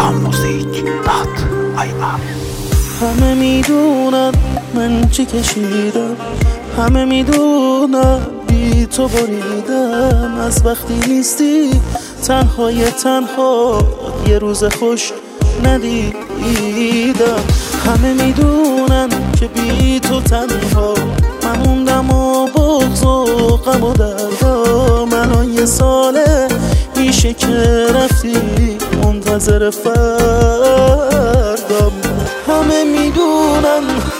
همه میدونن من چی کشیدم، همه میدونن بی تو بریدم. از وقتی نیستی تنها یه روز خوش ندیدم. همه میدونن که بی تو تنها من موندم و بغض و غم و دردام. الان یه ساله میشه که رفتی، منتظر فردام. همه میدونن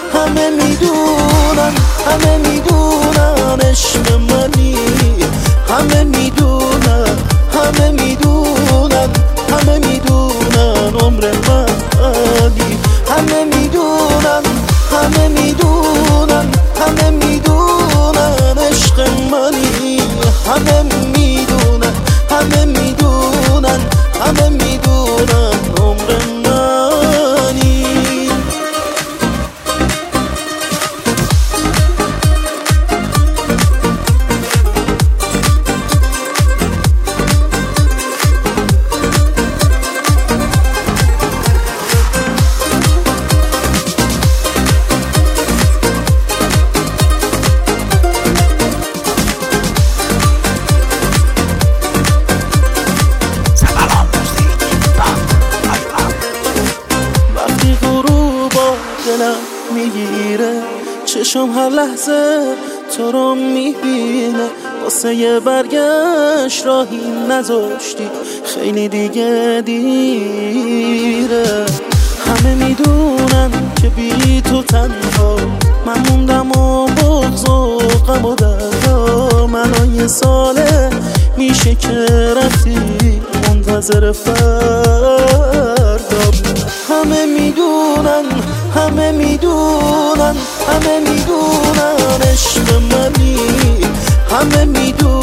عشق منی، همه میدونن عمر منی. همه میدونن عشق منی، همه میدونن عمر منی. دلم میگیره، چشم هر لحظه تو رو میبینه. واسه یه برگشت راهی نذاشتی، خیلی دیگه دیره. همه میدونن که بی تو تنها من موندم و بغض و غم و دردام. الان یه ساله میشه که رفتی، منتظر فردام. همه میدونن عشق منی، همه میدونن